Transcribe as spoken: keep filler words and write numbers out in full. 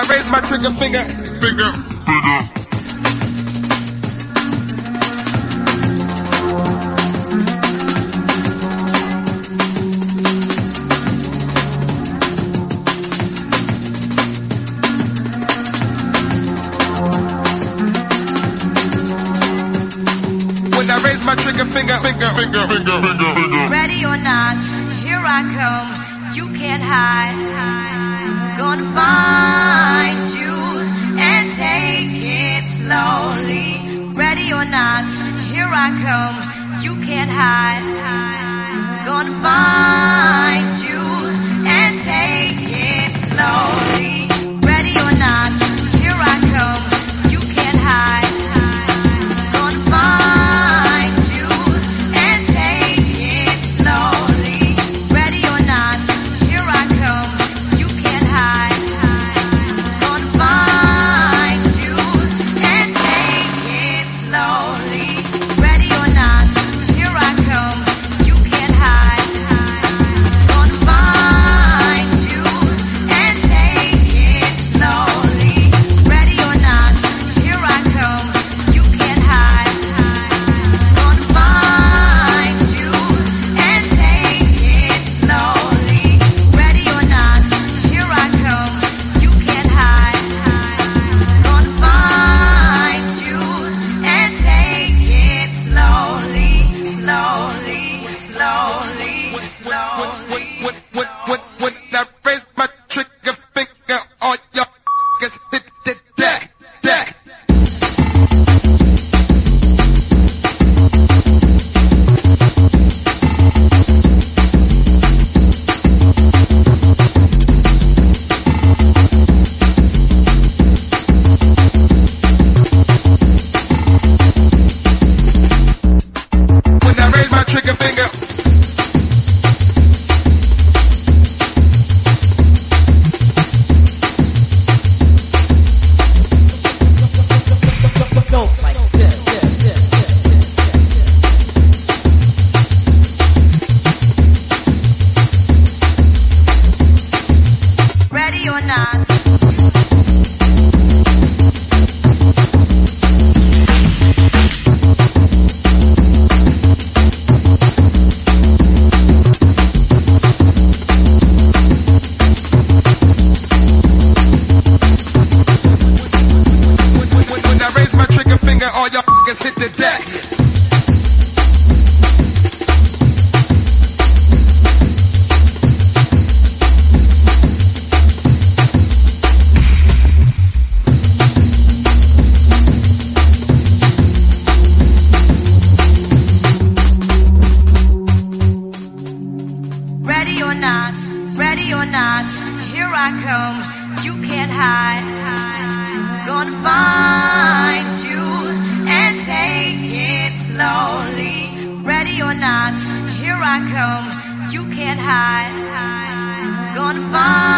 raise my trigger finger, finger, finger. When I raise my trigger finger, finger, finger, finger, finger, finger. Ready or not, here I come. You can't hide. Gonna find you and take it slowly. Ready or not, here I come. You can't hide. Gonna find you and take it slowly. Ready or not, here I come. You can't hide. Gonna find you and take it slowly. Ready or not, here I come. You can't hide. Gonna find you and take it slowly. Ready or not, here I come. You can't hide. Gonna find you and take it slowly. Ready or not, here I come. You can't hide. Gonna find you and take it slowly. Ready or not, here I come. You can't hide. Gonna find you and take it slowly, slowly, slowly, slowly. When, when, when, when I raise my trigger finger, all y'all niggas hit the deck, deck. When I raise my trigger finger. Don't like this. Ready or not. When, when, when I raise my trigger finger, all y'all niggas hit the deck. Ready or not, ready or not, here I come. You can't hide. Gonna find you and take it slowly. Ready or not, here I come. You can't hide. Gonna find